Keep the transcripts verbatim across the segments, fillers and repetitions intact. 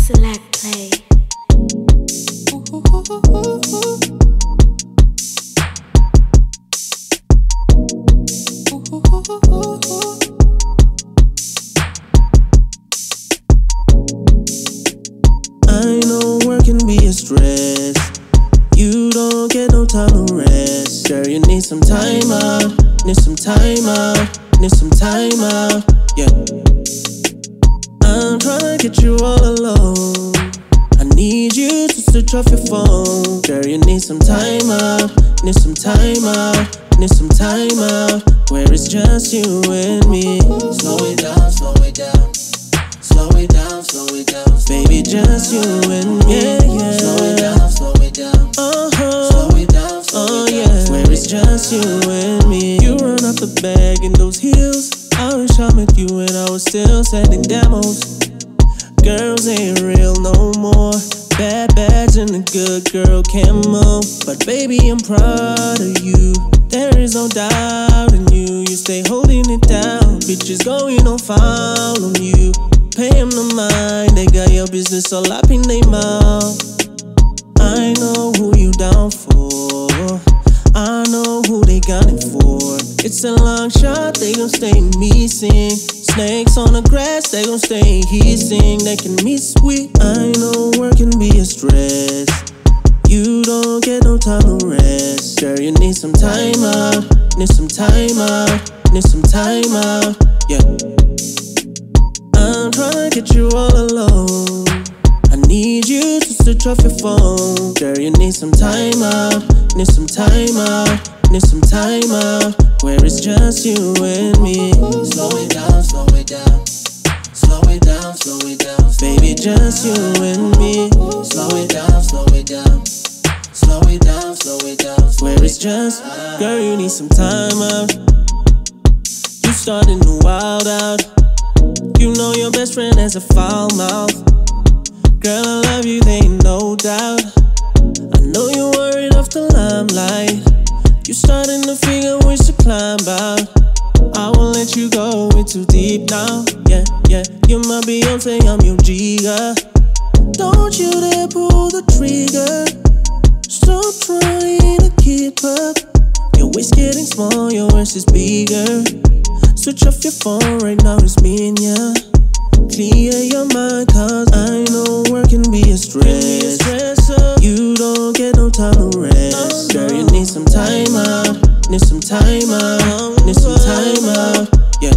Select play. I know work can be a stress. You don't get no time to rest. Girl, you need some time out. Need some time out. Need some time out. Yeah. I'm tryna get you all alone. I need you to switch off your phone. Girl, you need some time out. Need some time out. Need some time out. Where it's just you and me. Slow it down, slow it down. Slow it down, slow it down. Baby, just you and me. Yeah, yeah. Slow it down, slow it down. Uh-huh. Slow it down, slow Oh it down. yeah, where it's just you and me. You run up the bag in those heels. I wish I met you when I was still sending demos. Girls ain't real no more. Bad badge and a good girl camo. But baby, I'm proud of you. There is no doubt in you. You stay holding it down. Bitches going on foul on you. Pay them no mind. They got your business all up in their mouth. I know who you down for. I know who they got it for. It's a long shot, they gon' stay missing. Snakes on the grass, they gon' stay hissing. They can miss sweet. I know work can be a stress. You don't get no time to rest. Girl, you need some time out. Need some time out. Need some time out. Yeah. I'm tryna get you all alone. I need you to switch off your phone. Girl, you need some time out. Need some time out. Need some time out. Where it's just you and me. Slow it down, slow it down. Slow it down, slow it down. Baby, just you and me. Slow it down, slow it down. Slow it down, slow it down. Where it's just, girl, you need some time out. You starting to wild out. You know your best friend has a foul mouth. Girl, I love you, there ain't no doubt. I know you're worried off the limelight. You starting to figure ways to climb out. I won't let you go, it's too deep now. Yeah, yeah, you're my Beyonce, I'm your Giga. Don't you dare pull the trigger. Stop trying to keep up. Your waist getting small, your waist is bigger. Switch off your phone right now, it's me and ya. Clear your mind, cause I know work can be a stress. You don't get no time to rest. Girl, you need some time out. Need some time out. Need some time out. Yeah.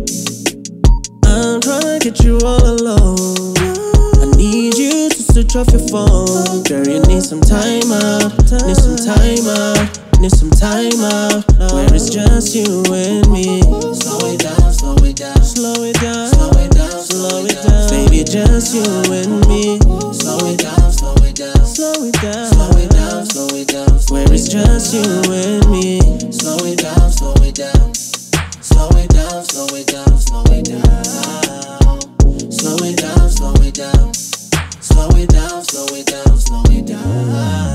I'm tryna get you all alone. I need you to switch off your phone. Girl, you need some time out. Need some time out. Need some time out. Where it's just you and me. Slow it down, slow it down. Slow it down. Slow it down, Slow it down. Baby, just you and me. Slow it down, slow it down. Slow it down. Slow it down, slow it down. Where it's just you and me. Slow it down, slow it down. Slow it down, slow it down, slow it down. Slow it down, slow it down. Slow it down, slow it down, slow it down.